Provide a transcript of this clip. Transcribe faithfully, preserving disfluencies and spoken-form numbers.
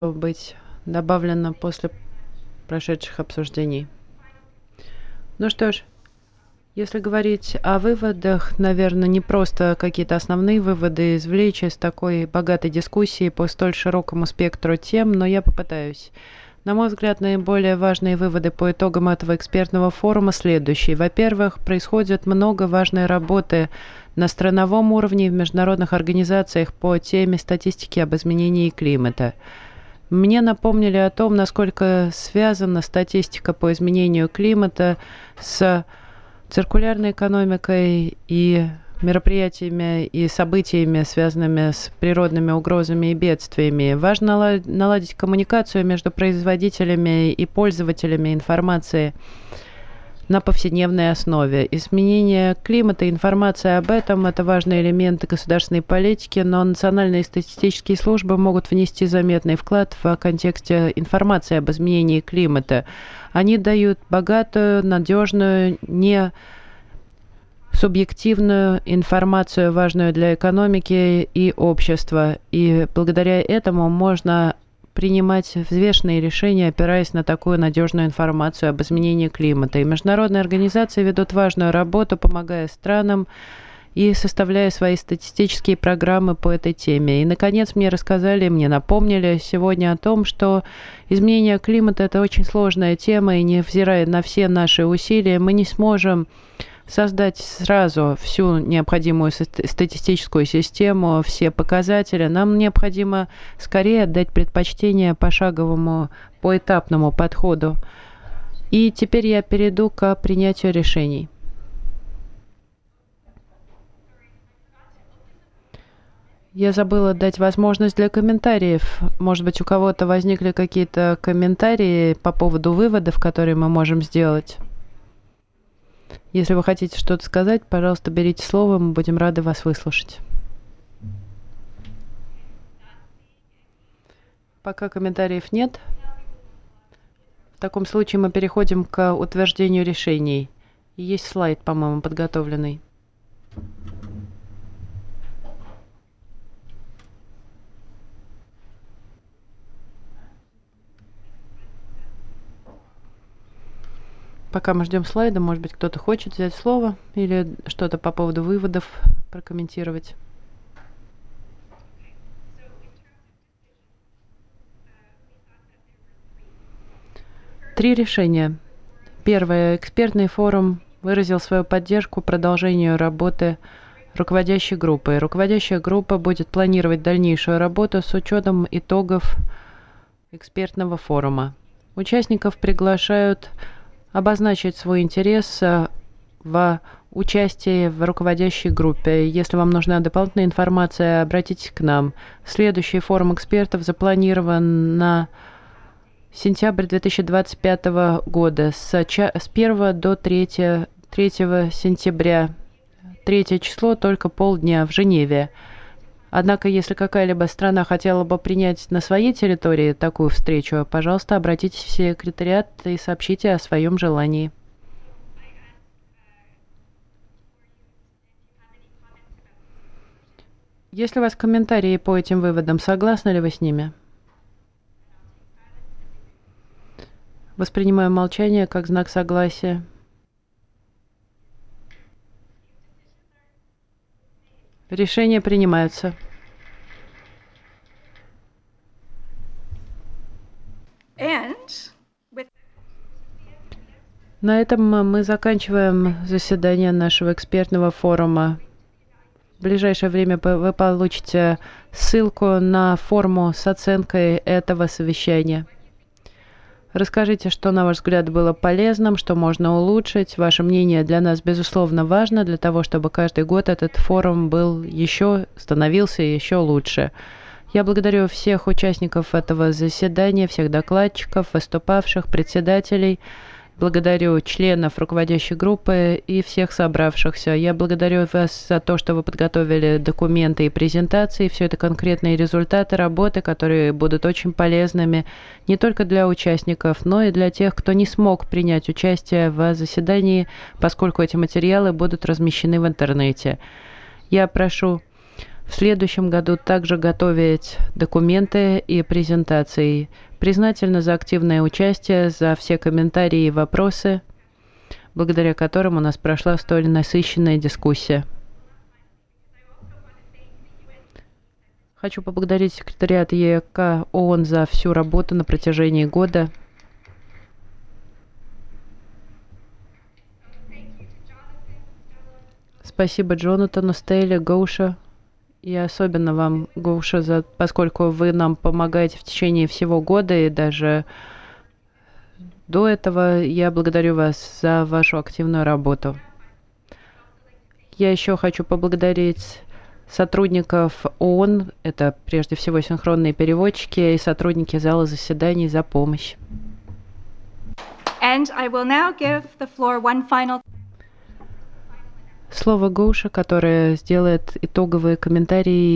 быть добавлено после прошедших обсуждений. Ну что ж, если говорить о выводах, наверное, не просто какие-то основные выводы извлечь из такой богатой дискуссии по столь широкому спектру тем, но я попытаюсь. На мой взгляд, наиболее важные выводы по итогам этого экспертного форума следующие. Во-первых, происходит много важной работы на страновом уровне и в международных организациях по теме статистики об изменении климата. Мне напомнили о том, насколько связана статистика по изменению климата с циркулярной экономикой и мероприятиями и событиями, связанными с природными угрозами и бедствиями. Важно наладить коммуникацию между производителями и пользователями информации на повседневной основе. Изменение климата и информация об этом – это важные элементы государственной политики, но национальные статистические службы могут внести заметный вклад в контексте информации об изменении климата. Они дают богатую, надежную, не субъективную информацию, важную для экономики и общества. И благодаря этому можно принимать взвешенные решения, опираясь на такую надежную информацию об изменении климата. И международные организации ведут важную работу, помогая странам и составляя свои статистические программы по этой теме. И, наконец, мне рассказали, мне напомнили сегодня о том, что изменение климата – это очень сложная тема, и невзирая на все наши усилия, мы не сможем создать сразу всю необходимую статистическую систему, все показатели. Нам необходимо скорее отдать предпочтение пошаговому, поэтапному подходу. И теперь я перейду к принятию решений. Я забыла дать возможность для комментариев. Может быть, у кого-то возникли какие-то комментарии по поводу выводов, которые мы можем сделать? Если вы хотите что-то сказать, пожалуйста, берите слово, мы будем рады вас выслушать. Пока комментариев нет, в таком случае мы переходим к утверждению решений. Есть слайд, по-моему, подготовленный. Пока мы ждем слайда, может быть, кто-то хочет взять слово или что-то по поводу выводов прокомментировать. Три решения. Первое. Экспертный форум выразил свою поддержку продолжению работы руководящей группы. Руководящая группа будет планировать дальнейшую работу с учетом итогов экспертного форума. Участников приглашают обозначить свой интерес в участии в руководящей группе. Если вам нужна дополнительная информация, обратитесь к нам. Следующий форум экспертов запланирован на сентябрь две тысячи двадцать пятого года с первого до третьего сентября. Третье число только полдня в Женеве. Однако, если какая-либо страна хотела бы принять на своей территории такую встречу, пожалуйста, обратитесь в секретариат и сообщите о своем желании. Есть ли у вас комментарии по этим выводам? Согласны ли вы с ними? Воспринимаю молчание как знак согласия. Решения принимаются. На этом мы заканчиваем заседание нашего экспертного форума. В ближайшее время вы получите ссылку на форму с оценкой этого совещания. Расскажите, что, на ваш взгляд, было полезным, что можно улучшить. Ваше мнение для нас, безусловно, важно, для того, чтобы каждый год этот форум был еще, становился еще лучше. Я благодарю всех участников этого заседания, всех докладчиков, выступавших, председателей. Благодарю членов руководящей группы и всех собравшихся. Я благодарю вас за то, что вы подготовили документы и презентации. Все это конкретные результаты работы, которые будут очень полезными не только для участников, но и для тех, кто не смог принять участие в заседании, поскольку эти материалы будут размещены в интернете. Я прошу в следующем году также готовить документы и презентации. Признательна за активное участие, за все комментарии и вопросы, благодаря которым у нас прошла столь насыщенная дискуссия. Хочу поблагодарить секретариат ЕК ООН за всю работу на протяжении года. Спасибо Джонатану, Стейле, Гоуша. И особенно вам, Гоуша, за, поскольку вы нам помогаете в течение всего года и даже до этого. Я благодарю вас за вашу активную работу. Я еще хочу поблагодарить сотрудников ООН, это прежде всего синхронные переводчики и сотрудники зала заседаний за помощь. And I will now give the floor one final... Слово Гоуша, которое сделает итоговые комментарии